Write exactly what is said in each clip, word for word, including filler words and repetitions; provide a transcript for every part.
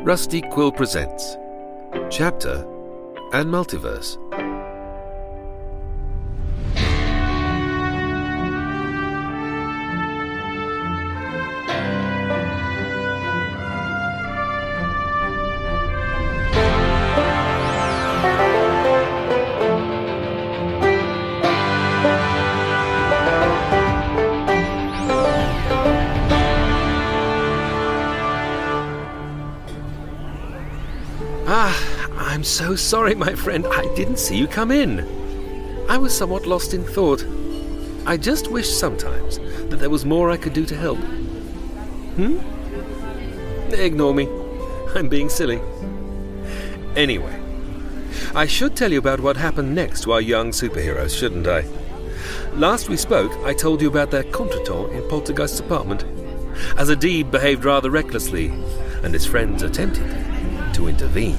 Rusty Quill presents Chapter and Multiverse. I'm so sorry, my friend. I didn't see you come in. I was somewhat lost in thought. I just wish sometimes that there was more I could do to help. Hmm? Ignore me. I'm being silly. Anyway, I should tell you about what happened next to our young superheroes, shouldn't I? Last we spoke, I told you about their contretemps in Poltergeist's apartment, as Adib behaved rather recklessly, and his friends attempted to intervene.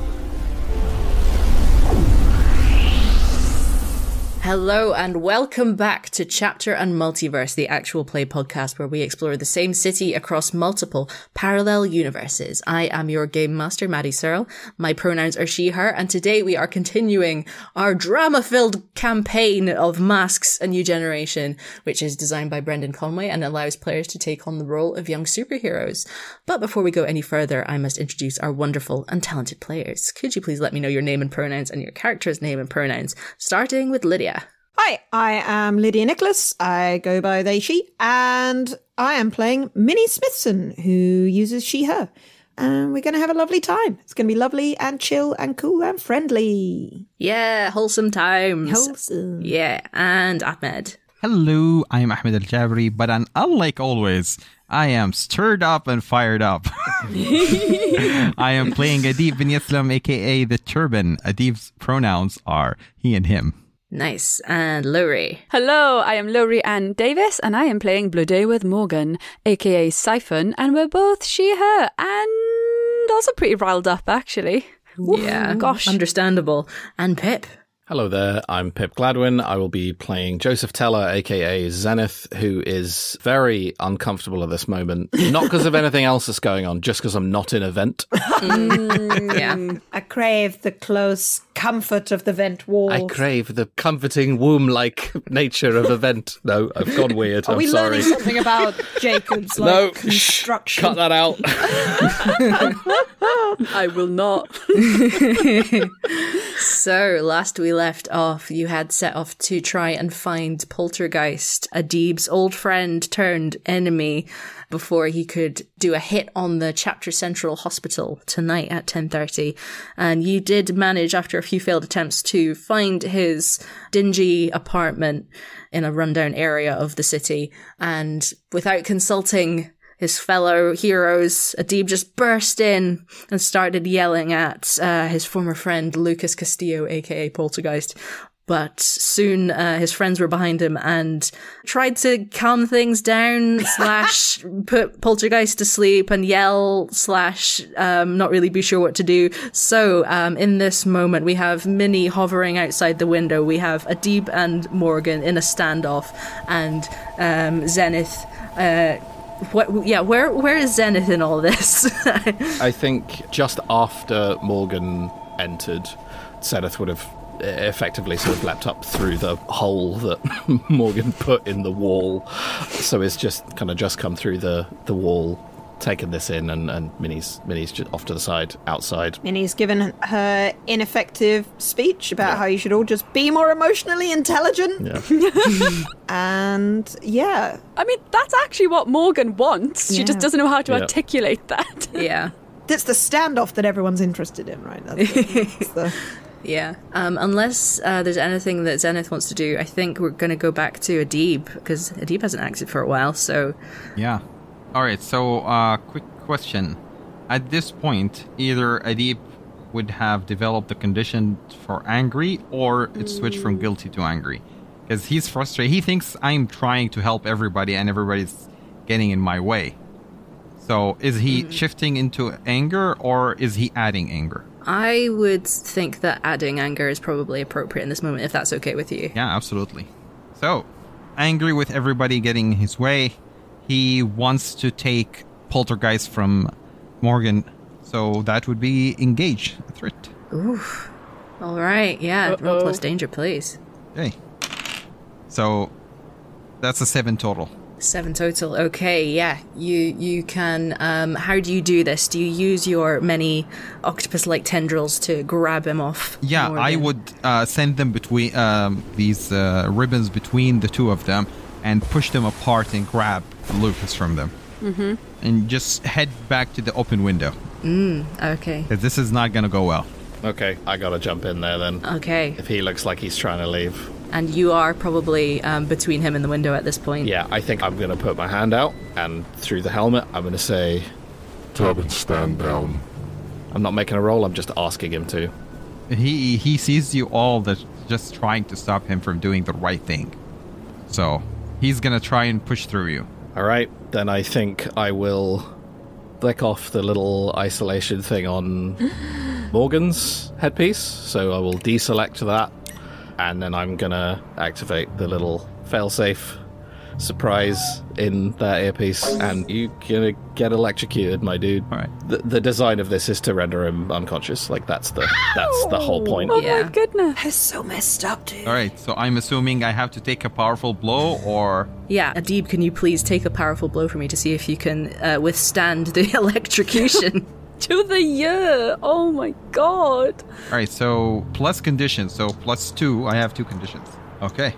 Hello and welcome back to Chapter and Multiverse, the actual play podcast where we explore the same city across multiple parallel universes. I am your game master, Maddie Searle. My pronouns are she, her, and today we are continuing our drama-filled campaign of Masks: A New Generation, which is designed by Brendan Conway and allows players to take on the role of young superheroes. But before we go any further, I must introduce our wonderful and talented players. Could you please let me know your name and pronouns and your character's name and pronouns, starting with Lydia. Hi, I am Lydia Nicholas. I go by they, she, and I am playing Minnie Smithson, who uses she, her. And we're going to have a lovely time. It's going to be lovely and chill and cool and friendly. Yeah, wholesome times. Wholesome. Yeah, and Ahmed. Hello, I'm Ahmed Al-Jabri, but un- unlike always, I am stirred up and fired up. I am playing Adib bin Yaslam, aka The Turban. Adib's pronouns are he and him. Nice. And Lowry. Hello, I am Lowry Ann Davis, and I am playing Blue Day with Morgan, aka Siphon, and we're both she, her, and also pretty riled up, actually. Yeah, Oof, gosh. Understandable. And Pip. Hello there, I'm Pip Gladwin. I will be playing Joseph Teller, aka Zenith, who is very uncomfortable at this moment. Not because of anything else that's going on, just because I'm not in a vent. Mm, yeah. I crave the close comfort of the vent walls. I crave the comforting womb-like nature of a vent. No, I've gone weird. Are I'm we sorry. learning something about Jacob's like, No, construction? cut that out. I will not. So, last we left off, you had set off to try and find Poltergeist, Adib's old friend turned enemy, before he could do a hit on the Chapter Central Hospital tonight at ten thirty. And you did manage, after a few failed attempts, to find his dingy apartment in a rundown area of the city. And without consulting his fellow heroes, Adib just burst in and started yelling at uh, his former friend Lucas Castillo, aka Poltergeist. But soon uh, his friends were behind him and tried to calm things down, slash put Poltergeist to sleep and yell, slash um, not really be sure what to do. So um, in this moment, we have Minnie hovering outside the window. We have Adib and Morgan in a standoff, and um, Zenith... Uh, What? Yeah, where where is Zenith in all this? I think just after Morgan entered, Zenith would have effectively sort of leapt up through the hole that Morgan put in the wall. So it's just kind of just come through the, the wall, taken this in, and, and Minnie's, Minnie's just off to the side, outside. Minnie's given her ineffective speech about yeah. how you should all just be more emotionally intelligent. Yeah. And yeah. I mean, that's actually what Morgan wants. Yeah. She just doesn't know how to yeah. articulate that. Yeah. That's the standoff that everyone's interested in, right? That's the, that's the... Yeah. Um, unless uh, there's anything that Zenith wants to do, I think we're going to go back to Adib, because Adib hasn't acted for a while, so... Yeah. All right, so uh, quick question. At this point, either Adib would have developed the condition for angry, or it switched from guilty to angry. Because he's frustrated. He thinks I'm trying to help everybody and everybody's getting in my way. So is he mm. shifting into anger, or is he adding anger? I would think that adding anger is probably appropriate in this moment, if that's okay with you. Yeah, absolutely. So, angry with everybody getting his way, he wants to take Poltergeist from Morgan So that would be engage a threat. Oof. All right, yeah. Uh-oh. Roll plus danger, please. Okay. So that's a seven total. Seven total. Okay, yeah. You you can. Um, how do you do this? Do you use your many octopus-like tendrils to grab him off? Yeah, I Morgan? would uh, send them between um, these uh, ribbons between the two of them and push them apart and grab Lucas from them. Mm-hmm. And just head back to the open window. Mm, okay. 'Cause this is not going to go well. Okay, I gotta jump in there then. Okay. If he looks like he's trying to leave. And you are probably um, between him and the window at this point. Yeah, I think I'm gonna put my hand out, and through the helmet, I'm gonna say, Talbot, stand down. I'm not making a roll, I'm just asking him to. He he sees you all that just trying to stop him from doing the right thing. So he's going to try and push through you. Alright, then I think I will flick off the little isolation thing on Morgan's headpiece. So I will deselect that, and then I'm gonna activate the little failsafe surprise in that earpiece, and you're gonna get electrocuted, my dude. All right. The, the design of this is to render him unconscious. Like that's the that's the whole point. Oh Yeah. my goodness. That's so messed up, dude. All right, so I'm assuming I have to take a powerful blow, or Yeah, Adib, can you please take a powerful blow for me to see if you can uh, withstand the electrocution? To the year. Oh my god. all right. So plus conditions. So plus two. I have two conditions. Okay.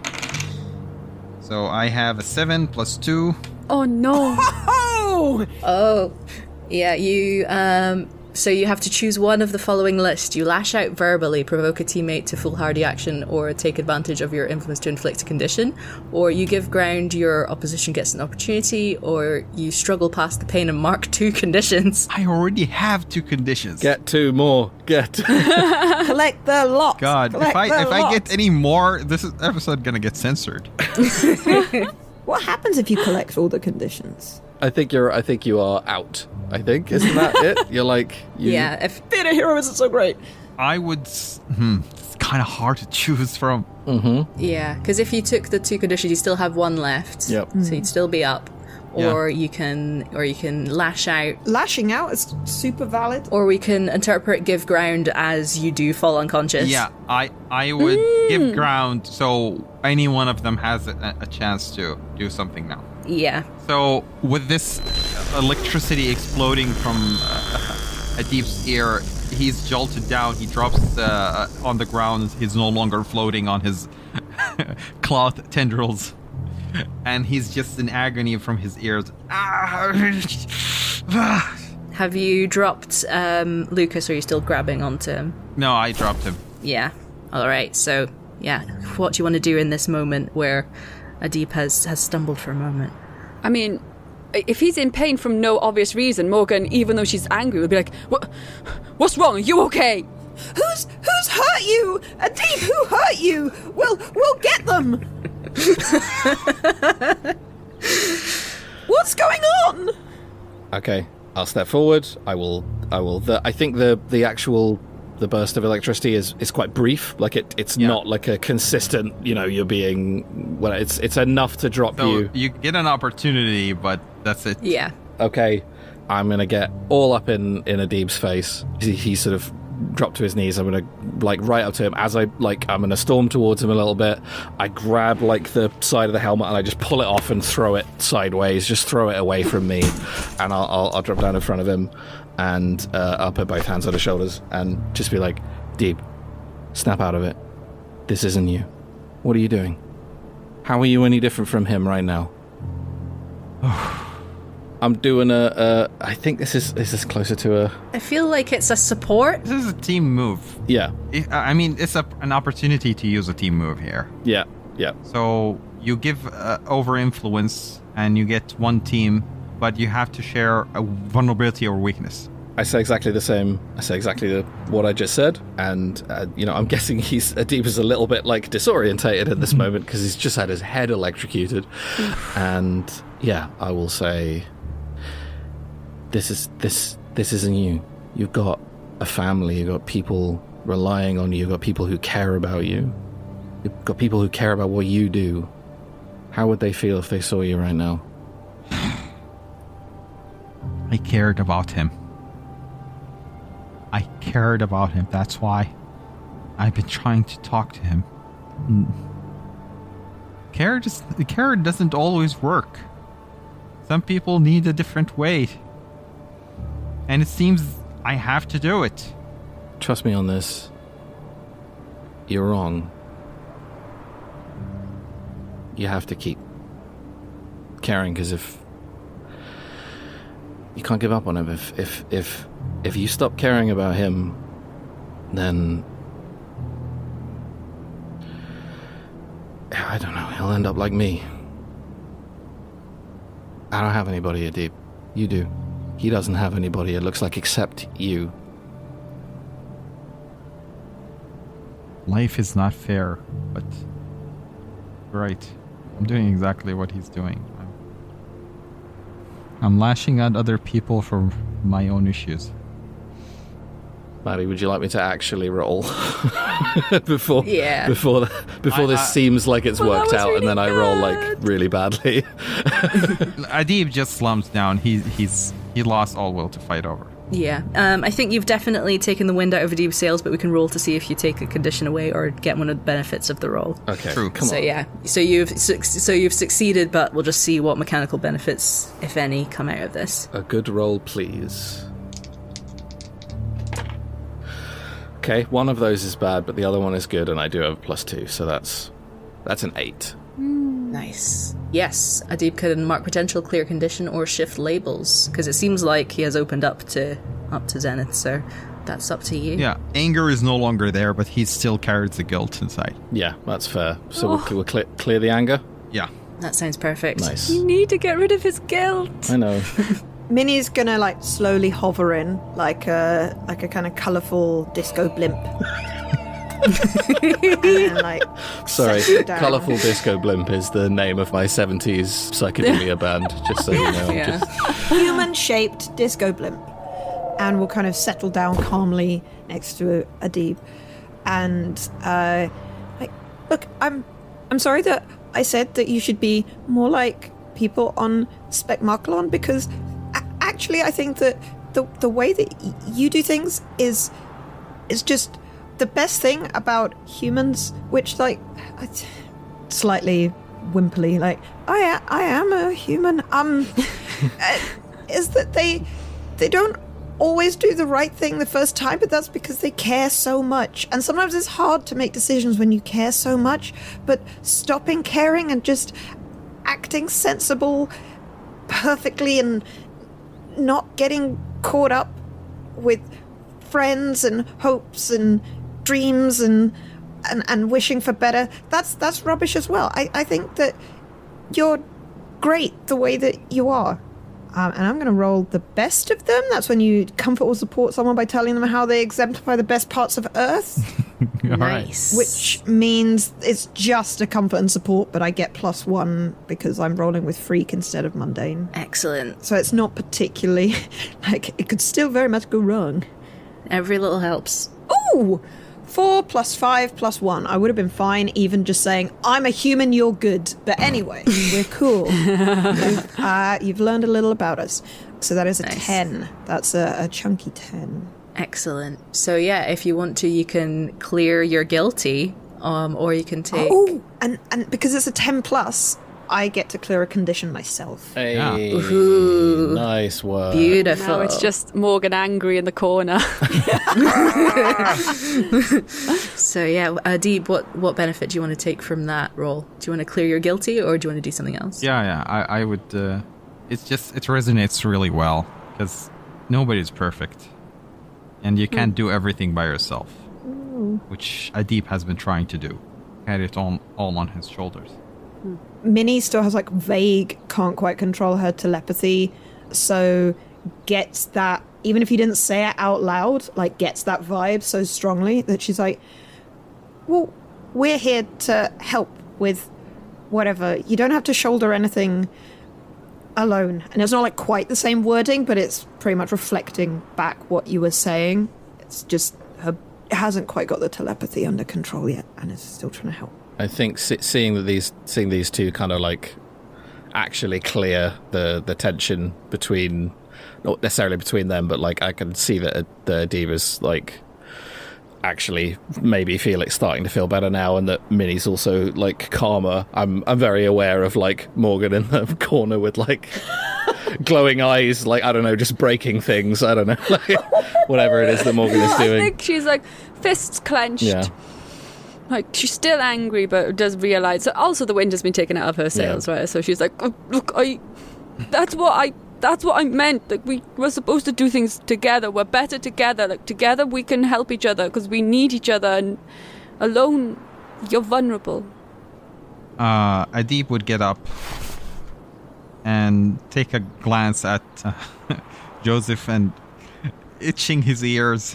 So I have a seven plus two. Oh no. Oh! Oh, yeah, you, um, so you have to choose one of the following list. You lash out verbally, provoke a teammate to foolhardy action, or take advantage of your influence to inflict a condition, or you give ground, your opposition gets an opportunity, or you struggle past the pain and mark two conditions. I already have two conditions. Get two more. Get. Collect the lot. God, Collect if I the if I lot. get any more, this is episode gonna get censored. What happens if you collect all the conditions? I think you're. I think you are out. I think isn't that it? You're like. You, Yeah, if Theater hero isn't so great. I would. s- Hmm, it's kind of hard to choose from. yeah, because if you took the two conditions, you still have one left. Yep. So you'd still be up, Yeah. or you can, or you can lash out. Lashing out is super valid. Or we can interpret give ground as you do fall unconscious. Yeah, I I would give ground so any one of them has a, a chance to do something now. Yeah. So with this electricity exploding from uh, Adib's ear, he's jolted down. He drops uh, on the ground. He's no longer floating on his cloth tendrils, and he's just in agony from his ears. Have you dropped um, Lucas, or are you still grabbing onto him? No, I dropped him. Yeah. All right. So, yeah, what do you want to do in this moment where Adib has, has stumbled for a moment? I mean, if he's in pain from no obvious reason, Morgan, even though she's angry, would be like, "What? What's wrong? Are you okay?" Who's who's hurt you? Adib, who hurt you? We'll we'll get them. What's going on? Okay, I'll step forward. I will. I will. The, I think the the actual the burst of electricity is, is quite brief. Like it, it's Yeah. not like a consistent. You know, you're being. Well, it's it's enough to drop So you. you get an opportunity, but that's it. Yeah. Okay, I'm gonna get all up in in Adib's face. He, he sort of dropped to his knees. I'm gonna like right up to him as I like. I'm gonna storm towards him a little bit. I grab like the side of the helmet and I just pull it off and throw it sideways. Just throw it away from me, and I'll I'll, I'll drop down in front of him, and uh, I'll put both hands on his shoulders and just be like, Deep, snap out of it. This isn't you. What are you doing? How are you any different from him right now? I'm doing a, a. I think this is this is closer to a. I feel like it's a support. This is a team move. Yeah, It- I mean, it's a, an opportunity to use a team move here. yeah, yeah. So you give uh, over influence and you get one team, but you have to share a vulnerability or weakness. I say exactly the same. I say exactly the, what I just said, and uh, you know, I'm guessing he's Adib is a little bit like disorientated at this moment because he's just had his head electrocuted, and yeah, I will say, this is this this isn't you. You've got a family. You've got people relying on you. You've got people who care about you. You've got people who care about what you do. How would they feel if they saw you right now? I cared about him. cared about him. That's why I've been trying to talk to him. Care just care doesn't always work. Some people need a different way. And it seems I have to do it. Trust me on this. You're wrong. You have to keep caring, because if you can't give up on him, if if if if you stop caring about him, then I don't know, he'll end up like me. I don't have anybody, Adib. You do. He doesn't have anybody, it looks like, except you. Life is not fair, but right. I'm doing exactly what he's doing. I'm, I'm lashing out other people for my own issues. Maddie, would you like me to actually roll before Yeah. before before I- this I- seems like it's Well, that worked was out, really and then I roll like good. really badly? Adib just slumps down. He he's he lost all will to fight over. Yeah. Um, I think you've definitely taken the wind out of Adib's sails, but we can roll to see if you take a condition away or get one of the benefits of the roll. Okay, True. come so on. yeah. So you've suc- so you've succeeded, but we'll just see what mechanical benefits, if any, come out of this. A good roll, please. Okay, one of those is bad, but the other one is good, and I do have a plus two, so that's that's an eight. Nice. Yes, Adib can mark potential clear condition or shift labels, because it seems like he has opened up to up to Zenith, so that's up to you. Yeah, anger is no longer there, but he still carries the guilt inside. Yeah, that's fair. So we'll, we'll clear, clear the anger. Yeah. That sounds perfect. Nice. You need to get rid of his guilt. I know. Minnie's gonna like slowly hover in, like a like a kind of colourful disco blimp. and, like, Sorry, settle down. Colourful Disco Blimp is the name of my seventies psychedelia band, just so you know. Yeah. Just, Human-shaped disco blimp, and will kind of settle down calmly next to Adib. And uh, like, look, I'm I'm sorry that I said that you should be more like people on Specmaculon, because a- actually I think that the the way that y- you do things is is just the best thing about humans, which, like, I t- slightly wimpily, like, I a- I am a human, um, uh, is that they they don't always do the right thing the first time, but that's because they care so much. And sometimes it's hard to make decisions when you care so much, but stopping caring and just acting sensible perfectly and not getting caught up with friends and hopes and dreams and and, and wishing for better, that's that's rubbish as well. I, I think that you're great the way that you are. Um, and I'm going to roll the best of them. That's when you comfort or support someone by telling them how they exemplify the best parts of Earth, All right. Nice. which means it's just a comfort and support, but I get plus one because I'm rolling with freak instead of mundane. Excellent. So it's not particularly, like, it could still very much go wrong. Every little helps. Ooh! Four plus five plus one. I would have been fine even just saying, I'm a human, you're good. But anyway, we're cool. you've, uh, you've learned a little about us. So that is a Nice. ten. That's a, a chunky ten. Excellent. So yeah, if you want to, you can clear your guilty, um, or you can take. Oh, and, and because it's a ten plus, I get to clear a condition myself. hey, Ooh. nice work. Beautiful. Now it's just Morgan angry in the corner. So yeah, Adib, what what benefit do you want to take from that roll? Do you want to clear your guilty, or do you want to do something else? Yeah, yeah. I, I would. Uh, it's just it resonates really well because nobody's perfect, and you can't do everything by yourself, which Adib has been trying to do. Had it all all on his shoulders. Minnie still has like vague, can't quite control her telepathy, so gets that, even if you didn't say it out loud, like gets that vibe so strongly that she's like, well, we're here to help with whatever. You don't have to shoulder anything alone. And it's not like quite the same wording, but it's pretty much reflecting back what you were saying. It's just her it hasn't quite got the telepathy under control yet and is still trying to help. I think se- seeing that these seeing these two kind of like actually clear the the tension between, not necessarily between them, but like I can see that the Diva's like actually maybe feel it's starting to feel better now, and that Minnie's also like calmer. I'm I'm very aware of like Morgan in the corner with like glowing eyes, like I don't know, just breaking things. I don't know, like whatever it is that Morgan is doing. I think she's like fists clenched. Yeah. Like, she's still angry, but does realise... Also, the wind has been taken out of her sails, yeah. right? So she's like, oh, look, I... That's what I... That's what I meant. Like, we were supposed to do things together. We're better together. Like, together we can help each other because we need each other. And alone, you're vulnerable. Uh, Adib would get up and take a glance at uh, Joseph and itching his ears.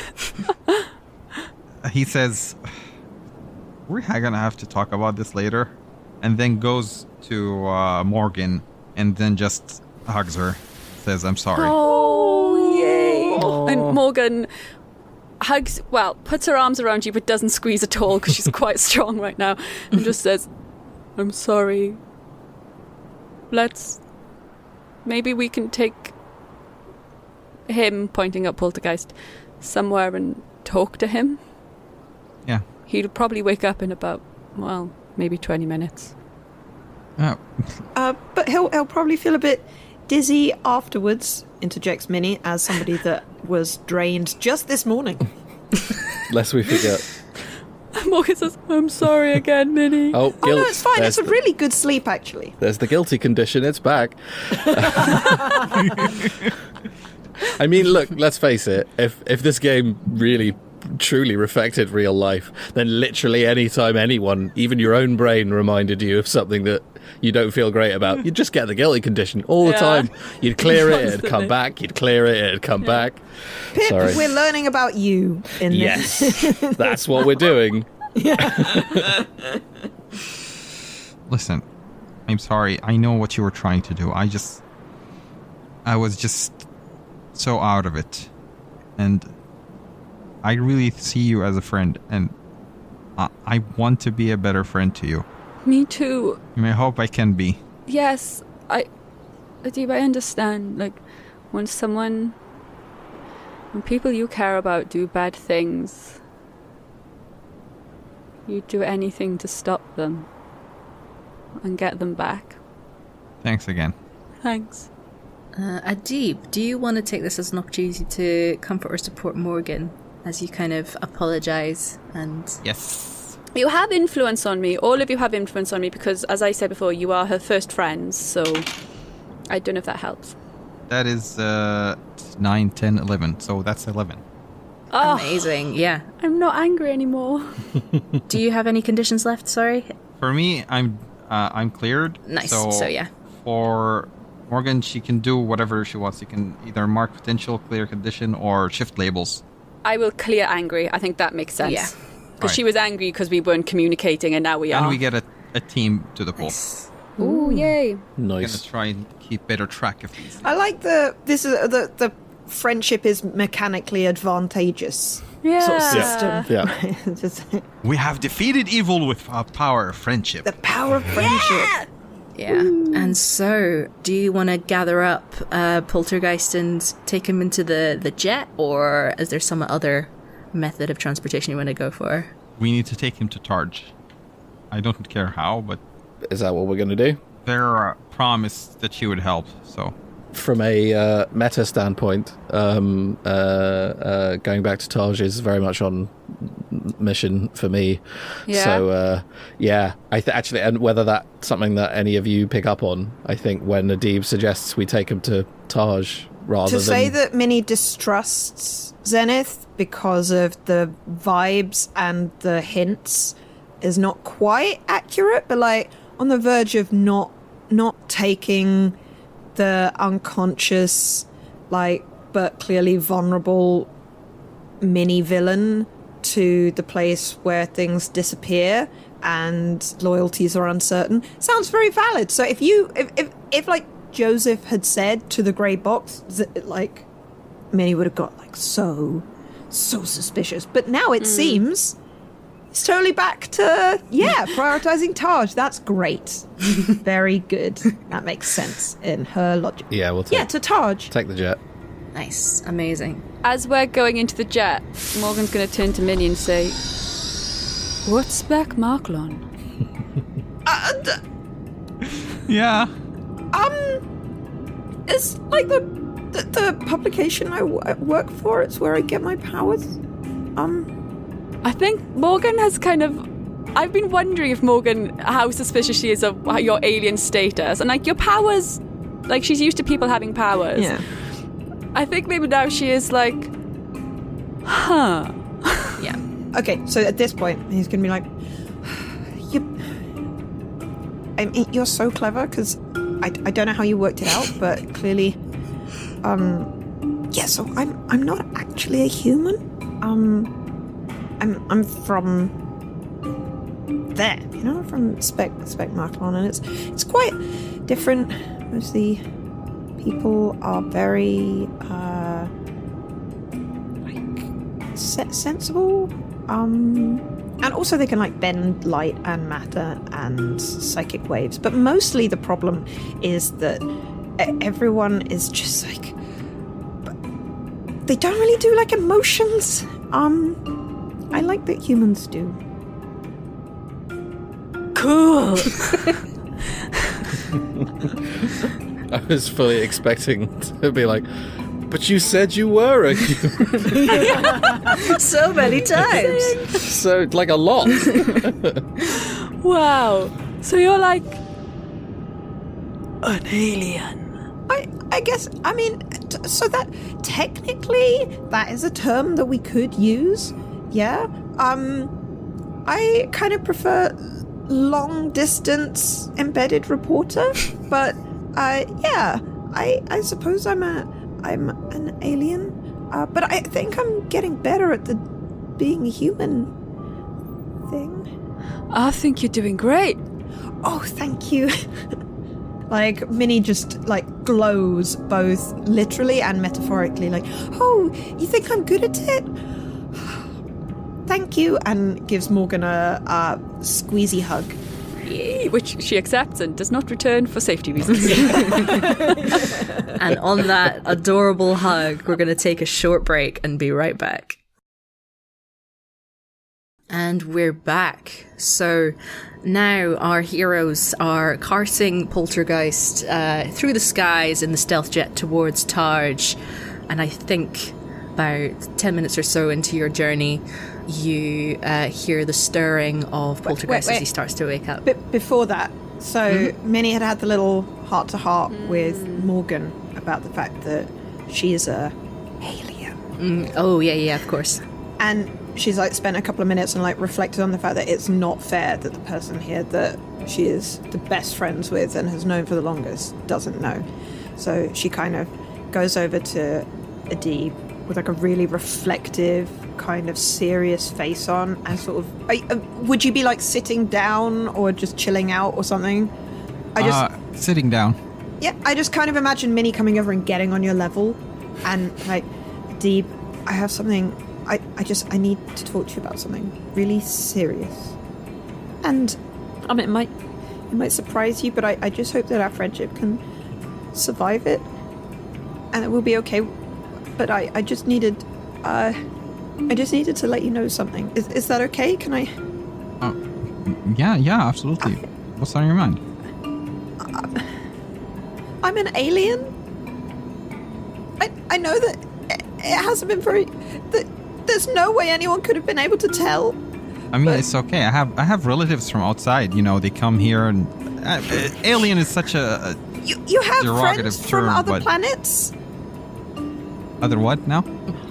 He says... We're gonna have to talk about this later. And then goes to uh, Morgan and then just hugs her. Says, I'm sorry. Oh, yay. Oh. And Morgan hugs, well, puts her arms around you but doesn't squeeze at all because she's quite strong right now. And just says, I'm sorry. Let's... Maybe we can take him, pointing at Poltergeist, somewhere and talk to him. Yeah. He'll probably wake up in about, well, maybe twenty minutes. Oh. uh, but he'll he'll probably feel a bit dizzy afterwards, interjects Minnie, as somebody that was drained just this morning. Lest we forget. Morgan says, I'm sorry again, Minnie. Oh, guilt. Oh, no, it's fine. There's it's a the, really good sleep, actually. There's the guilty condition. It's back. I mean, look, let's face it. If if this game really truly reflected real life, then literally any time anyone, even your own brain, reminded you of something that you don't feel great about, you'd just get the guilty condition all the yeah. time. You'd clear it, it'd come back. You'd clear it, it'd come yeah. back. Pip, Sorry. We're learning about you in yes, this. Yes, that's what we're doing. Yeah. Listen, I'm sorry. I know what you were trying to do. I just... I was just so out of it. And I really see you as a friend, and I, I want to be a better friend to you. Me too. I hope I can be. Yes, I... Adib, I understand. Like, when someone... When people you care about do bad things, you'd do anything to stop them and get them back. Thanks again. Thanks. Uh, Adib, do you want to take this as an opportunity to comfort or support Morgan as you kind of apologise and... Yes. You have influence on me. All of you have influence on me because, as I said before, you are her first friends, so I don't know if that helps. That is uh, nine, ten, eleven, so that's eleven. Oh, amazing, yeah. I'm not angry anymore. Do you have any conditions left, sorry? For me, I'm uh, I'm cleared. Nice, so, so yeah. For Morgan, she can do whatever she wants. She can either mark potential, clear condition, or shift labels. I will clear angry. I think that makes sense. Yeah. Because right. she was angry because we weren't communicating, and now we and are. And we get a, a team to the pool. Nice. Ooh, yay. Nice. We're going to try and keep better track of these. I like the... This is the... the friendship is mechanically advantageous yeah. sort of system. Yeah. Just, we have defeated evil with our power of friendship. the power of friendship. Yeah. Yeah. And so, do you want to gather up uh, Poltergeist and take him into the, the jet, or is there some other method of transportation you want to go for? We need to take him to Targe. I don't care how, but... Is that what we're going to do? Their uh, promise that she would help, so... From a uh, meta standpoint, um, uh, uh, going back to Taj is very much on mission for me. Yeah. So, uh, yeah, I th- actually, and whether that's something that any of you pick up on, I think when Adib suggests we take him to Taj rather to than... say that Minnie distrusts Zenith because of the vibes and the hints is not quite accurate, but like on the verge of not not taking the unconscious, like, but clearly vulnerable mini villain to the place where things disappear and loyalties are uncertain sounds very valid. So if you, if, if, if like Joseph had said to the grey box, like, Minnie would have got like so, so suspicious. But now it mm. seems It's totally back to, yeah, prioritizing Taj. That's great. Very good. That makes sense in her logic. Yeah, we'll take, Yeah, to Taj. take the jet. Nice. Amazing. As we're going into the jet, Morgan's going to turn to Minnie and say, "What's back, Marklon?" Uh, d- Yeah. um, it's like the, the, the publication I w- work for. It's where I get my powers. Um... I think Morgan has kind of... I've been wondering if Morgan, how suspicious she is of your alien status. And, like, your powers... Like, she's used to people having powers. Yeah. I think maybe now she is like... Huh. Yeah. Okay, so at this point, he's going to be like... You... I mean, you're so clever, because I, I don't know how you worked it out, but clearly... Um... Yeah, so I'm I'm not actually a human. Um... I'm I'm from there, you know, from Spec Spec Marklon, and it's it's quite different. Most of the people are very uh, like se- sensible, um, and also they can like bend light and matter and psychic waves. But mostly the problem is that everyone is just like they don't really do like emotions. Um. I like that humans do. Cool. I was fully expecting to be like, but you said you were a human. So many times. So, like a lot. Wow. So you're like... an alien. I I guess, I mean, t- so that technically that is a term that we could use. Yeah. Um, I kind of prefer long distance embedded reporter, but uh, yeah, I I suppose I'm a I'm an alien, uh, but I think I'm getting better at the being a human thing. I think you're doing great. Oh, thank you. Like, Minnie just, like, glows both literally and metaphorically. Like, oh, you think I'm good at it? Thank you. And gives Morgan a, a squeezy hug. Yay, which she accepts and does not return for safety reasons. And on that adorable hug, we're going to take a short break and be right back. And we're back. So now our heroes are carting Poltergeist uh, through the skies in the stealth jet towards Taj. And I think about ten minutes or so into your journey, you uh, hear the stirring of Poltergeist wait, wait. as he starts to wake up. But before that, so mm-hmm. Minnie had had the little heart-to-heart mm. with Morgan about the fact that she is a alien. Mm, oh, yeah, yeah, of course. And she's like spent a couple of minutes and like reflected on the fact that it's not fair that the person here that she is the best friends with and has known for the longest doesn't know. So she kind of goes over to Adib with like a really reflective, kind of serious face on, and sort of, are, uh, would you be like sitting down or just chilling out or something? I just uh, sitting down. Yeah, I just kind of imagine Minnie coming over and getting on your level, and like, Adib, I have something. I, I just, I need to talk to you about something really serious. And, I mean, it might, it might surprise you, but I, I just hope that our friendship can survive it. And it will be okay. But I, I just needed, uh, I just needed to let you know something. Is, is that okay? Can I? Oh, yeah, yeah, absolutely. Uh, What's on your mind? Uh, I'm an alien. I, I know that it, it hasn't been very, that there's no way anyone could have been able to tell. I mean, but it's okay. I have I have relatives from outside. You know, they come here, and uh, uh, alien is such a, a you you have derogative friends term, from other but planets. Other what now?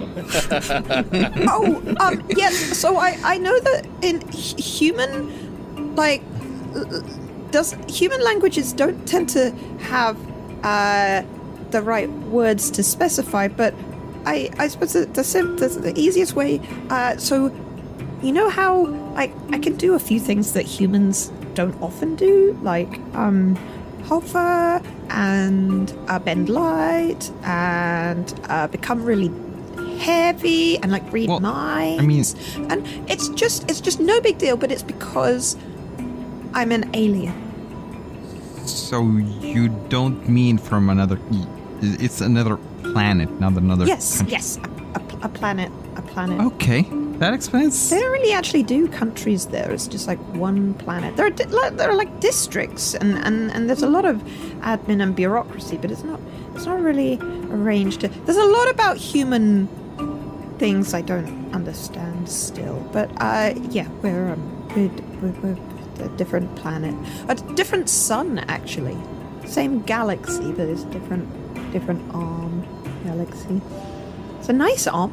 Oh, um, yes. So I I know that in h- human, like, does human languages don't tend to have uh the right words to specify, but. I, I suppose the, the, the, the easiest way, uh, so, you know how, like, I can do a few things that humans don't often do, like, um, hover, and uh, bend light, and uh, become really heavy and like read Well, minds. I mean- and it's just it's just no big deal, but it's because I'm an alien. So you don't mean from another... It's another planet, not another Yes, country. yes, a, a, a planet, a planet. Okay, that explains... They don't really actually do countries there. It's just like one planet. There are di- like, there are like districts, and, and, and there's a lot of admin and bureaucracy, but it's not it's not really arranged. To, there's a lot about human things I don't understand still. But uh, yeah, we're um, we're, we're, we're a different planet, a different sun actually. Same galaxy, but it's a different different arm galaxy. It's a nice arm.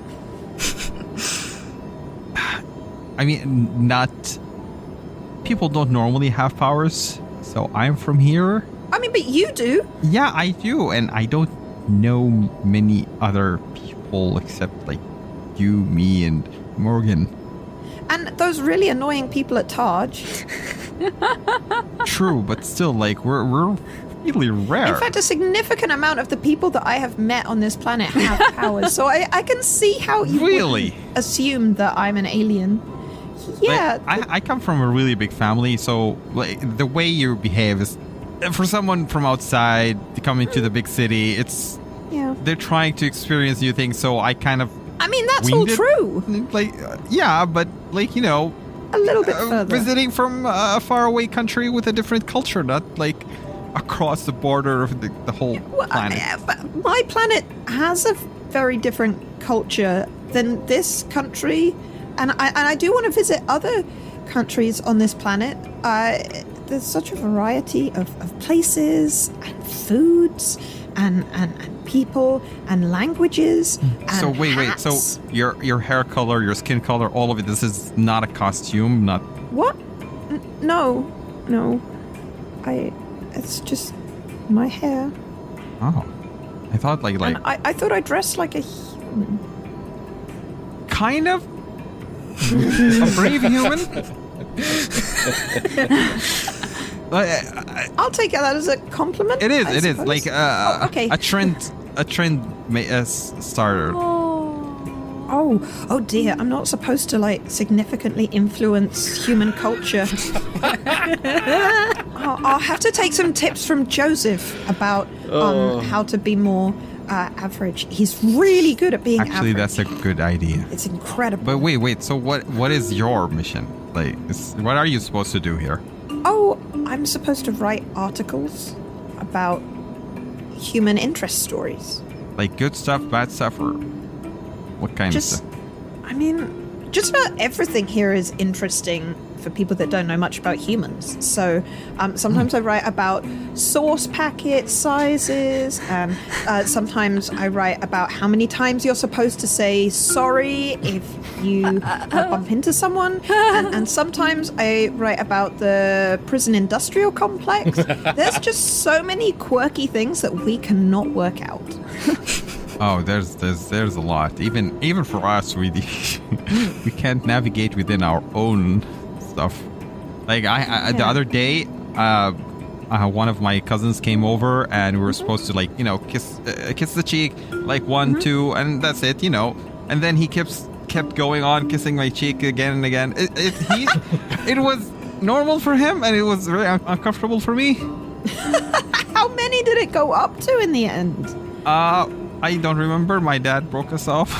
I mean, not... People don't normally have powers, so I'm from here. I mean, but you do. Yeah, I do, and I don't know many other people except, like, you, me, and Morgan. And those really annoying people at Taj. True, but still, like, we're we're really rare. In fact, a significant amount of the people that I have met on this planet have powers, so I, I can see how you Really? wouldn't assume that I'm an alien. Yeah. Like, I, I come from a really big family, so like the way you behave is for someone from outside to come into the big city. It's yeah. they're trying to experience new things, so I kind of I mean, that's winged all it. true. Like, uh, yeah, but like you know, A little bit uh, further. visiting from a faraway country with a different culture, not like across the border of the, the whole Well, planet. I- but my planet has a very different culture than this country, and I and I do want to visit other countries on this planet. Uh, there's such a variety of, of places and foods and, and, and people and languages. And So wait, wait. hats. So your your hair color, your skin color, all of it. This is not a costume. Not What? N- no, no. I. It's just my hair. oh. I thought like like and I, I thought I dressed like a human. kind of a brave human. Like, uh, I'll take that as a compliment. it is. I It is suppose. like uh, Oh, okay. a trend. A trend ma- uh, s- starter. Oh, oh dear! I'm not supposed to like significantly influence human culture. I'll, I'll have to take some tips from Joseph about um, how to be more uh, average. He's really good at being Actually, average. that's a good idea. It's incredible. But wait, wait. So what? What is your mission? Like, is, what are you supposed to do here? Oh, I'm supposed to write articles about human interest stories. Like good stuff, bad stuff, or what kind Just, of stuff? I mean, just about everything here is interesting for people that don't know much about humans. So um, sometimes I write about source packet sizes, and uh, sometimes I write about how many times you're supposed to say sorry if you uh, bump into someone, and, and sometimes I write about the prison industrial complex. There's just so many quirky things that we cannot work out. Oh, there's there's there's a lot. Even even for us, we we can't navigate within our own stuff. Like I, I the Yeah. other day, uh, uh, one of my cousins came over, and we were supposed to like you know kiss uh, kiss the cheek, like one, two, and that's it, you know. And then he kept kept going on kissing my cheek again and again. It it, he, it was normal for him, and it was very un- uncomfortable for me. How many did it go up to in the end? Uh, I don't remember. My dad broke us off.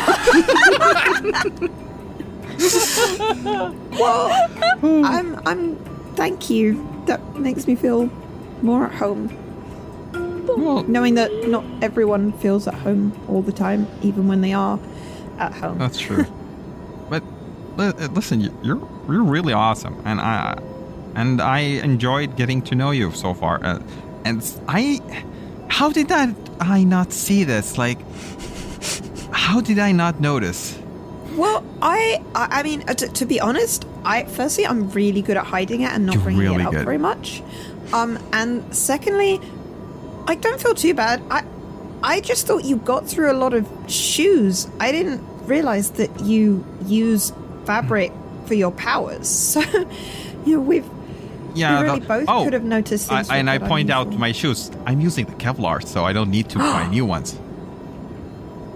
Well, I'm, I'm, thank you. That makes me feel more at home. Well, Knowing that not everyone feels at home all the time, even when they are at home. that's true. But li- uh, listen, you- you're you're really awesome, and I and I enjoyed getting to know you so far. Uh, and s- I, how did that I not see this? Like, how did I not notice? Well, I, I, I mean, uh, to, to be honest, I firstly I'm really good at hiding it and not You're bringing really it out good. very much. Um, and secondly, I don't feel too bad. I, I just thought you got through a lot of shoes. I didn't realize that you use fabric for your powers. So, you know, we've Yeah, we really the- both oh, could have noticed I, things. and I that are point out unusual. my shoes. I'm using the Kevlar, so I don't need to buy new ones.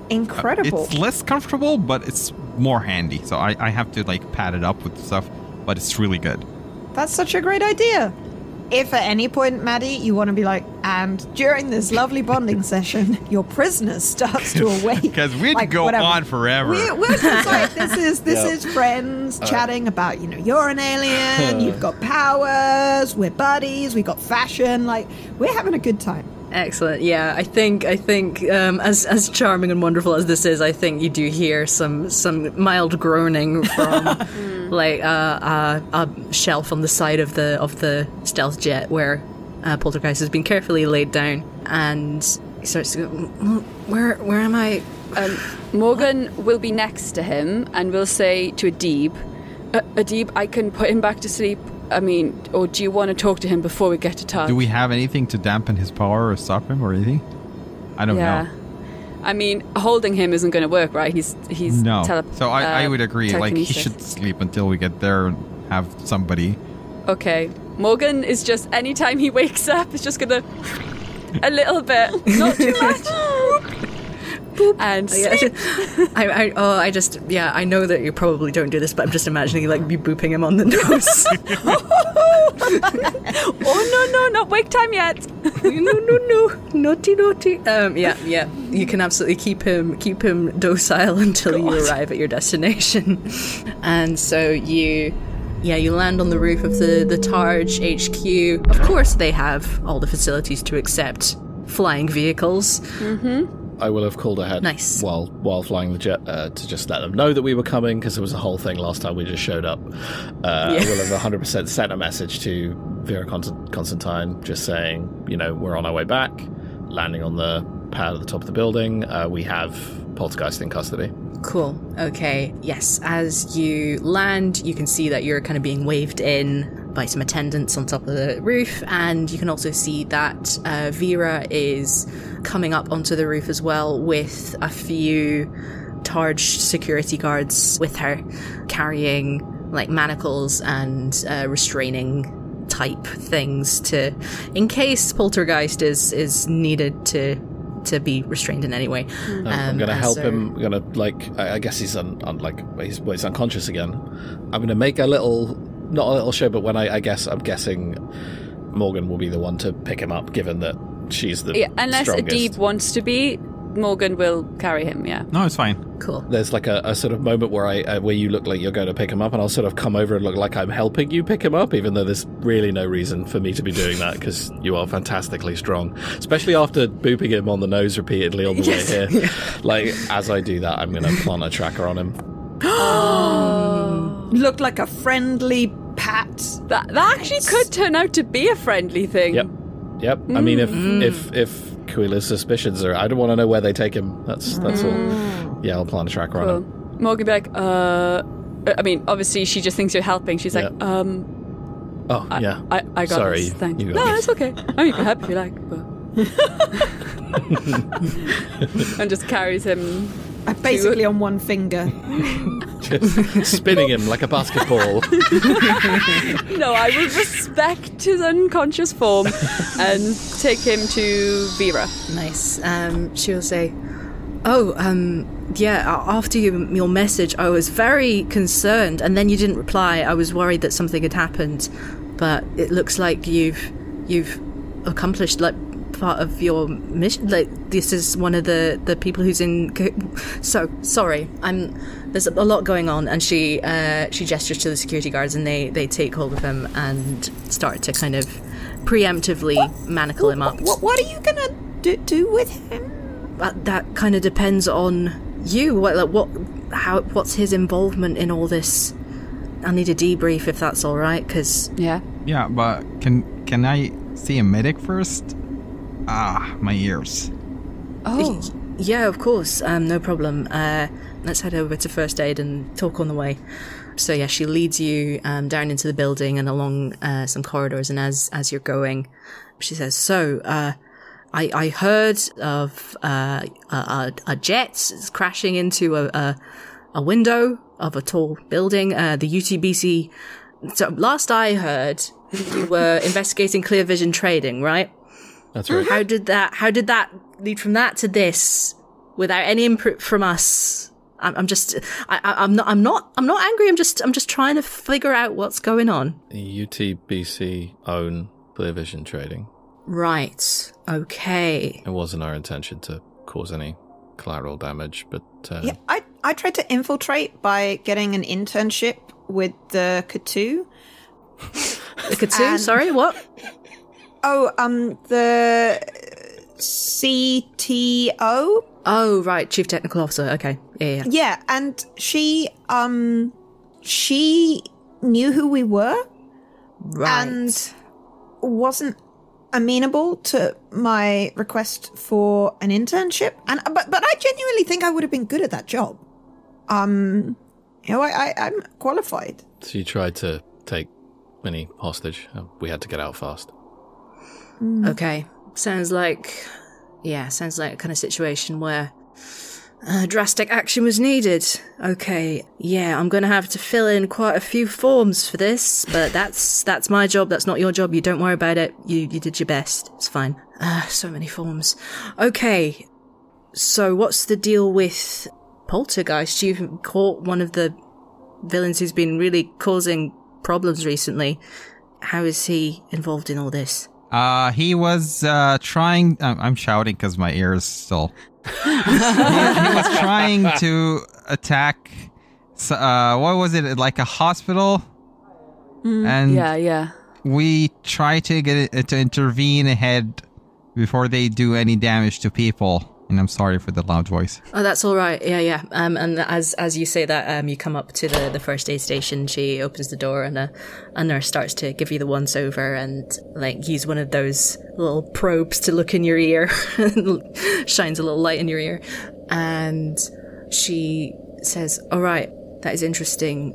Incredible. It's less comfortable, but it's more handy. So I, I have to like pad it up with stuff, but it's really good. That's such a great idea. If at any point, Maddie, you want to be like, and during this lovely bonding session, your prisoner starts to awake. Because we'd like, go whatever. on forever. We, we're just like, this is this Yep. is friends chatting about, you know, you're an alien, you've got powers, we're buddies, we got fashion. Like, we're having a good time. Excellent. Yeah, I think I think um, as as charming and wonderful as this is, I think you do hear some some mild groaning from like uh, uh, a shelf on the side of the of the stealth jet where uh, Poltergeist has been carefully laid down, and he starts to go, "Where where am I?" Um, Morgan will be next to him and will say to Adib, uh, Adib, I can put him back to sleep. I mean, or do you want to talk to him before we get to Taj? Do we have anything to dampen his power or stop him or anything? I don't yeah. know. I mean, holding him isn't going to work, right? He's he's No. tele- so I, uh, I would agree. Like, he telekinesis. should sleep until we get there and have somebody. Okay. Morgan is just, anytime he wakes up, is just going to, a little bit, not too much. Boop. And Yeah, sleep. I, I, oh, I just, yeah, I know that you probably don't do this, but I'm just imagining you, like, be booping him on the nose. Oh, no, no, not wake time yet. no, no, no, naughty, naughty. Um, yeah, yeah, you can absolutely keep him, keep him docile until you arrive at your destination. And so you, yeah, you land on the roof of the, the Targe H Q. Of course, they have all the facilities to accept flying vehicles. I will have called ahead Nice. while while flying the jet uh, to just let them know that we were coming, because there was a whole thing last time we just showed up. Uh, Yeah. I will have one hundred percent sent a message to Vera Const- Constantine just saying, you know, we're on our way back, landing on the pad at the top of the building. Uh, we have Poltergeist in custody. Cool. Okay. Yes. As you land, you can see that you're kind of being waved in by some attendants on top of the roof, and you can also see that uh, Vera is coming up onto the roof as well with a few Targe security guards with her, carrying like manacles and uh, restraining type things to, in case Poltergeist is is needed to to be restrained in any way. Um, Um, I'm going to and help so- him. I'm going to, like, I I guess he's un, un, like he's, well, he's unconscious again. I'm going to make a little, not a little show, but when I, I guess I'm guessing Morgan will be the one to pick him up, given that she's the Yeah, unless strongest. Adib wants to be, Morgan will carry him, yeah. No, it's fine. Cool. There's like a, a sort of moment where I uh, where you look like you're going to pick him up, and I'll sort of come over and look like I'm helping you pick him up, even though there's really no reason for me to be doing that, because you are fantastically strong, especially after booping him on the nose repeatedly on the Yes. way here. Like, as I do that, I'm going to plant a tracker on him. Looked like a friendly pat. That that actually could turn out to be a friendly thing. Yep, yep. I mean, if if if Quila's suspicions are, I don't want to know where they take him. That's that's all. Yeah, I'll plant a tracker on Cool. him. Morgan be like, uh... I mean, obviously, she just thinks you're helping. She's like, Yeah. um... Oh, I, yeah. I, I got Sorry, this. Thanks. you got No, this. it's okay. I mean, you can help if you like, but... and just carries him. I'm basically on one finger. Just spinning him like a basketball. No, I will respect his unconscious form and take him to Vera. Nice. Um, she'll say, "Oh, um, yeah. a- After you, your message, I was very concerned, and then you didn't reply. I was worried that something had happened, but it looks like you've you've accomplished like part of your mission. Like this is one of the the people who's in. So sorry, I'm. There's a lot going on." And she uh, she gestures to the security guards, and they they take hold of him and start to kind of preemptively manacle him up. What, what are you gonna do, do with him? But that kind of depends on you. What, like, what, how, what's his involvement in all this? I need a debrief if that's all right, because Yeah. Yeah, but can can I see a medic first? Ah, my ears. Oh. yeah, of course, um, no problem. Uh, let's head over to first aid and talk on the way. So yeah, she leads you um, down into the building and along uh, some corridors, and as as you're going, she says, "So, uh, I I heard of uh, a, a, a jet crashing into a, a a window of a tall building. Uh, the U T B C. So last I heard, you were investigating Clear Vision trading, right? That's right. How did that? How did that lead from that to this? without any input from us. I'm, I'm just, I, I'm not, I'm not, I'm not angry. I'm just, I'm just trying to figure out what's going on. U T B C own Clear Vision Trading. Right. Okay. It wasn't our intention to cause any collateral damage, but uh, Yeah, I, I tried to infiltrate by getting an internship with the Katu. The Katsu, And- sorry, what? Oh, um, the C T O? Oh, right, Chief Technical Officer. Okay, yeah, yeah. Yeah, and she, um, she knew who we were Right. and wasn't amenable to my request for an internship. And but but I genuinely think I would have been good at that job. Um, you know, I, I I'm qualified. she tried to take Minnie hostage. Uh, We had to get out fast. Okay. Sounds like, yeah, sounds like a kind of situation where uh, drastic action was needed. Okay, yeah, I'm going to have to fill in quite a few forms for this, but that's that's my job. That's not your job. You don't worry about it. You you did your best. It's fine. Uh, so many forms. Okay, so what's the deal with Poltergeist? You caught one of the villains who's been really causing problems recently. How is he involved in all this? Uh, he was uh, trying. Uh, I'm shouting because my ears still. he, he was trying to attack. s- Uh, what was it? Like a hospital, and Yeah, yeah. we try to get it to intervene ahead before they do any damage to people. And I'm sorry for the loud voice. Oh, that's all right. Yeah, yeah. Um, and as as you say that, um, you come up to the, the first aid station. She opens the door, and a, a nurse starts to give you the once over, and like use one of those little probes to look in your ear, shines a little light in your ear, and she says, "All right, that is interesting.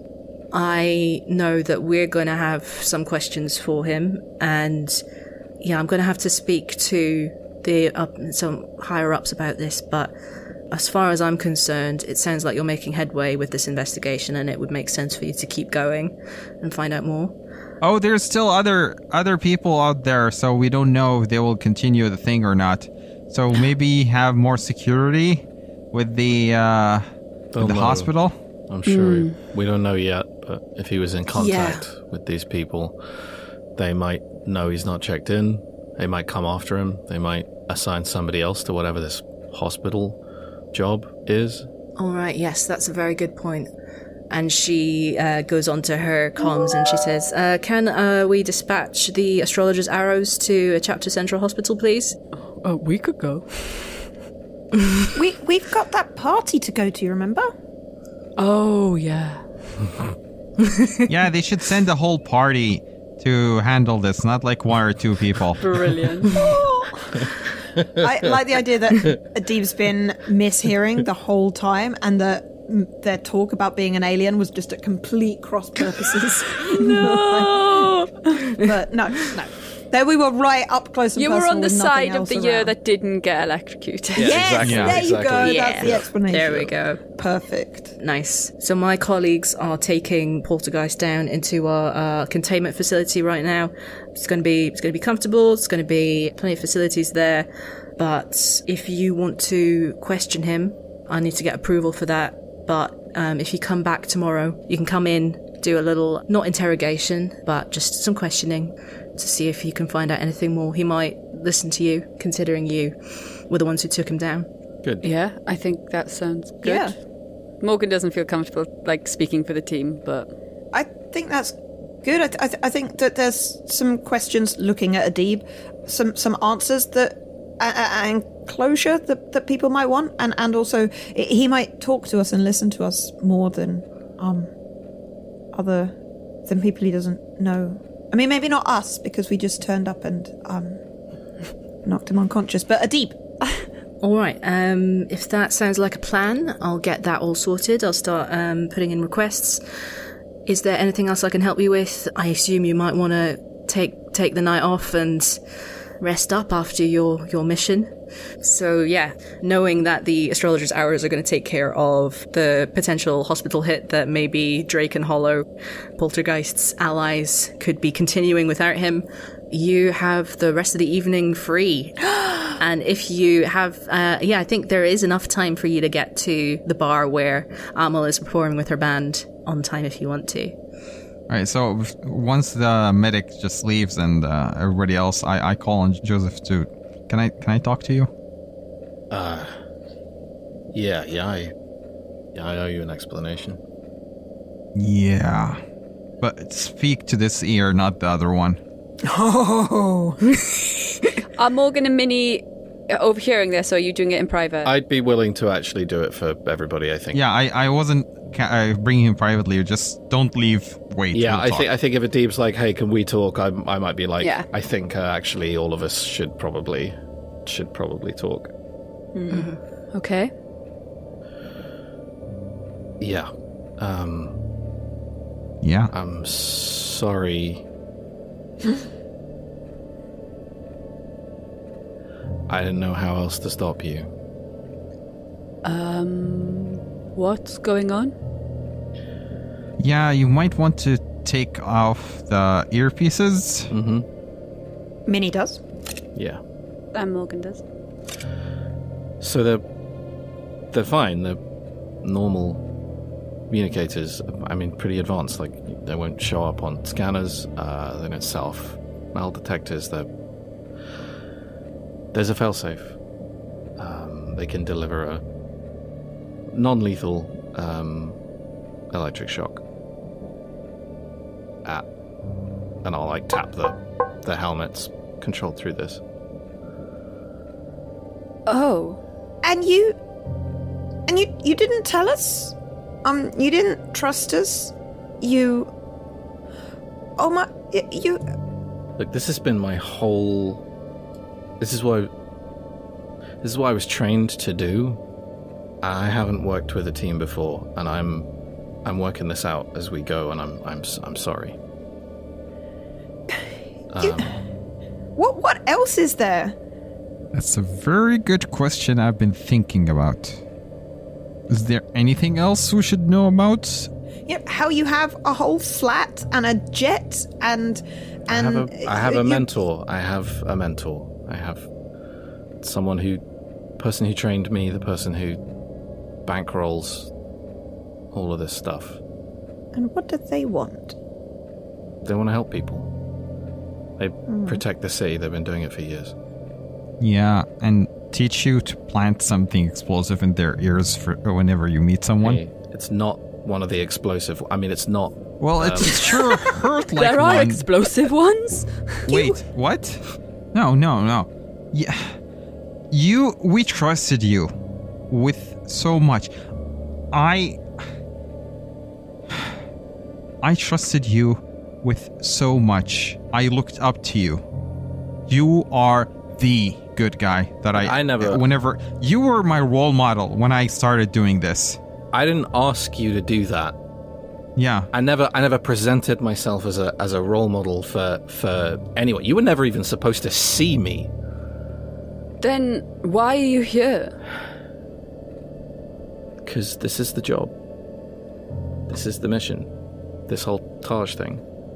I know that we're going to have some questions for him, and yeah, I'm going to have to speak to the up some higher ups about this, but as far as I'm concerned, it sounds like you're making headway with this investigation, and it would make sense for you to keep going and find out more." Oh, there's still other other people out there, so we don't know if they will continue the thing or not. So maybe have more security with the uh, with Don't the know. hospital. I'm sure he- we don't know yet, but if he was in contact with these people, they might know he's not checked in. They might come after him. They might assign somebody else to whatever this hospital job is. All right, yes, that's a very good point. And she uh, goes on to her comms and she says, uh, can uh, we dispatch the astrologer's arrows to a chapter central hospital, please? Oh, we could go. We we've got that party to go to, remember? Oh, yeah. Yeah, they should send the whole party to handle this, not like one or two people. Brilliant. I like the idea that Adib's been mishearing the whole time, and that mm, their talk about being an alien was just at complete cross purposes. No! But no, no. There we were, right up close and You were personal on the with nothing side of else the year around. that didn't get electrocuted. Yeah. Yes, Exactly, there yeah, you go. exactly. That's the Yeah. explanation. There we go. Perfect. Nice. So my colleagues are taking Poltergeist down into our uh, containment facility right now. It's going to be it's going to be comfortable. It's going to be plenty of facilities there. But if you want to question him, I need to get approval for that. But um, if you come back tomorrow, you can come in, do a little, not interrogation, but just some questioning to see if you can find out anything more. He might listen to you, considering you were the ones who took him down. Good. Yeah, I think that sounds good. Yeah. Morgan doesn't feel comfortable, like, speaking for the team, but... I think that's good. I, th- I, th- I think that there's some questions looking at Adib, some some answers that uh, and closure that, that people might want, and and also he might talk to us and listen to us more than um other than people he doesn't know. I mean, maybe not us because we just turned up and um knocked him unconscious, but Adib. All right. Um, if that sounds like a plan, I'll get that all sorted. I'll start um, putting in requests. Is there anything else I can help you with? I assume you might want to take take the night off and rest up after your, your mission. So yeah, knowing that the astrologer's hours are going to take care of the potential hospital hit that maybe Drake and Hollow, Poltergeist's allies, could be continuing without him, you have the rest of the evening free. And if you have, uh, yeah, I think there is enough time for you to get to the bar where Amal is performing with her band on time if you want to. All right, so once the medic just leaves and uh, everybody else, I, I call on Joseph to. Can I can I talk to you? Uh, yeah, yeah, I, yeah, I owe you an explanation. Yeah, but speak to this ear, not the other one. Oh. Are Morgan and Minnie overhearing this, or are you doing it in private? I'd be willing to actually do it for everybody, I think. Yeah, I, I wasn't ca- uh, bringing him privately. Just don't leave. Wait. Yeah, we'll I talk. think I think if Adib's like, hey, can we talk? I, I might be like, Yeah. I think uh, actually all of us should probably should probably talk. Mm. Okay. Yeah. Um, Yeah. I'm sorry. I didn't know how else to stop you. Um, what's going on? Yeah, you might want to take off the earpieces. Mm-hmm. Minnie does. Yeah. And Morgan does. So they're they're fine. They're normal communicators. I mean, pretty advanced. Like they won't show up on scanners. Uh, they don't set off metal detectors. They're, there's a failsafe. Um, they can deliver a non-lethal um, electric shock. At, and I'll like tap the the helmets controlled through this. Oh. And you... And you, you didn't tell us? Um, you didn't trust us? You... Oh my... y- You... Look, this has been my whole... This is what... This is what I was trained to do. I haven't worked with a team before, and I'm... I'm working this out as we go, and I'm... I'm, I'm sorry. You- Um, What, what else is there? That's a very good question I've been thinking about. Is there anything else we should know about? You know, how you have a whole flat and a jet and... I and have a, I have a you- mentor. I have a mentor. I have someone who... person who trained me, the person who bankrolls all of this stuff. And what do they want? They want to help people. They protect the city. They've been doing it for years. Yeah, and teach you to plant something explosive in their ears for whenever you meet someone. Hey, it's not one of the explosive... I mean, it's not... Well, it's sure hurt like there are one. explosive ones? Wait, what? No, no, no. Yeah, you. We trusted you with so much. I. I trusted you with so much. I looked up to you. You are the good guy that I. I never- Whenever you were my role model when I started doing this. I didn't ask you to do that. Yeah. I never I never presented myself as a as a role model for for anyone. You were never even supposed to see me. Then why are you here? Because this is the job. This is the mission. This whole Taj thing.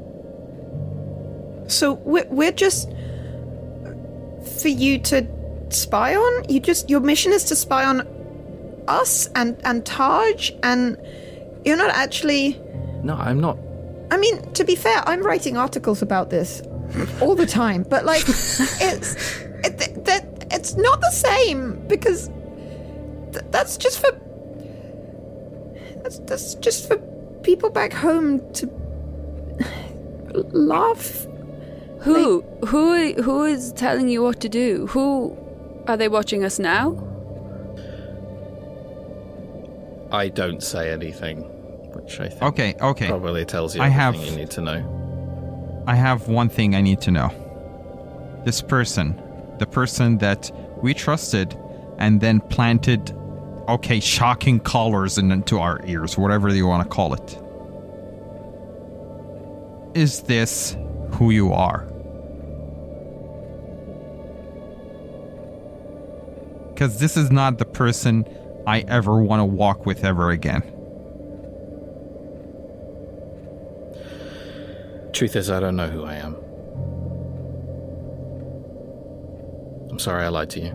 So we're, we're just... For you to spy on? You just... Your mission is to spy on us and, and Taj, and you're not actually... No, I'm not. I mean, to be fair, I'm writing articles about this all the time, but like, it's it, that it's not the same because th- that's just for that's that's just for people back home to laugh. Who? Who? Who is telling you what to do? Who? Are they watching us now? I don't say anything, which I think Okay. Okay. probably tells you I everything have- you need to know. I have one thing I need to know. This person, the person that we trusted and then planted, okay, shocking colors into our ears, whatever you want to call it. Is this who you are? Because this is not the person I ever want to walk with ever again. Truth is, I don't know who I am. I'm sorry I lied to you.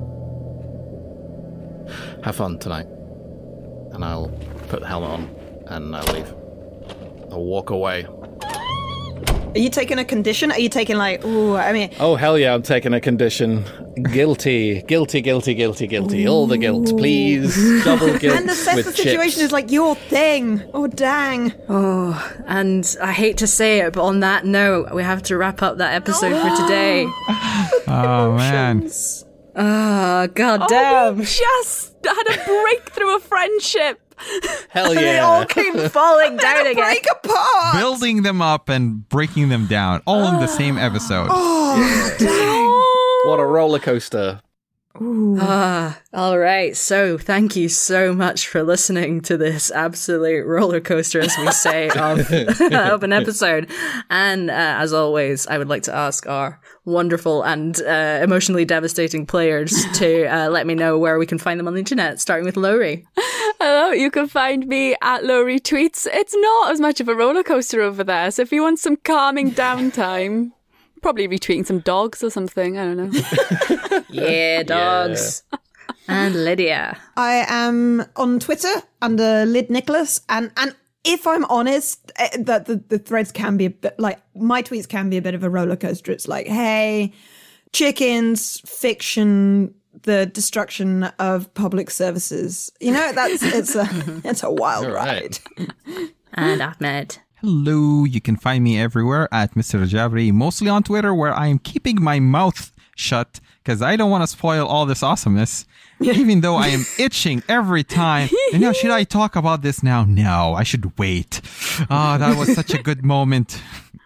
Have fun tonight. And I'll put the helmet on and I'll leave. I'll walk away. Are you taking a condition? Are you taking like, ooh, I mean... Oh, hell yeah, I'm taking a condition. Guilty, guilty, guilty, guilty, guilty. All the guilt, please. Double guilt And the sense with the situation chips. is like your thing. Oh, dang. Oh, and I hate to say it, but on that note, we have to wrap up that episode for today. Oh, man. Ah, god Oh, damn. we just had a breakthrough of friendship. Hell And it all yeah. came falling down again. Break apart. Building them up and breaking them down, all in the same episode. What a roller coaster. Ah, all right. So thank you so much for listening to this absolute roller coaster, as we say, of, of an episode. And uh, as always, I would like to ask our wonderful and uh, emotionally devastating players to uh, let me know where we can find them on the internet, starting with Lowry. Hello, you can find me at Lowry Tweets. It's not as much of a roller coaster over there, so if you want some calming downtime, probably retweeting some dogs or something, I don't know. Yeah, dogs. And Lydia. I am on Twitter under Lyd Nicholas, and and if I'm honest, eh, that the, the threads can be a bit like my tweets can be a bit of a roller coaster. It's like, hey, chickens, fiction, the destruction of public services. You know, that's it's a it's a wild All right. ride. And Ahmed. Hello, you can find me everywhere at Mister Jabri, mostly on Twitter, where I am keeping my mouth shut because I don't want to spoil all this awesomeness, even though I am itching every time. And now, should I talk about this now? No, I should wait. Oh, that was such a good moment.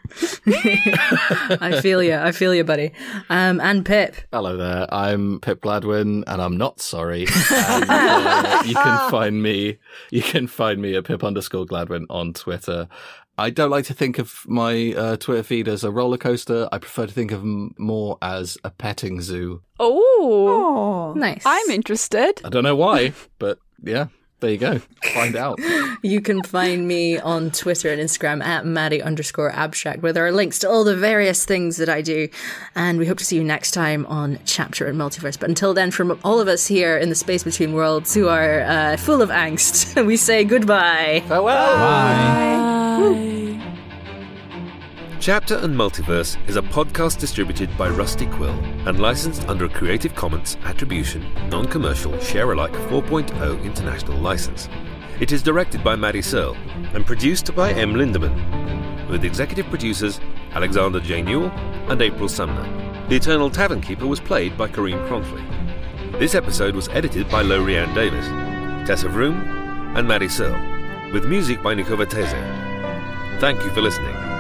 I feel you. I feel you, buddy. Um, and Pip. Hello there, I'm Pip Gladwin, and I'm not sorry. And, uh, you can find me. You can find me at Pip underscore Gladwin on Twitter. I don't like to think of my uh, Twitter feed as a roller coaster. I prefer to think of them more as a petting zoo. Oh, Oh, Nice. I'm interested. I don't know why, but yeah, there you go. Find out. You can find me on Twitter and Instagram at Maddie underscore abstract, where there are links to all the various things that I do. And we hope to see you next time on Chapter and Multiverse. But until then, from all of us here in the Space Between Worlds who are uh, full of angst, we say goodbye. Farewell. Bye. Chapter and Multiverse is a podcast distributed by Rusty Quill and licensed under a Creative Commons Attribution, Non-Commercial, Share-alike four point oh International License. It is directed by Maddie Searle and produced by M. Lindemann, with executive producers Alexander J. Newell and April Sumner. The Eternal Tavern Keeper was played by Kareem Cronfley. This episode was edited by Lowry Ann Davis, Tessa Vroom, and Maddie Searle, with music by Nico Vatese. Thank you for listening.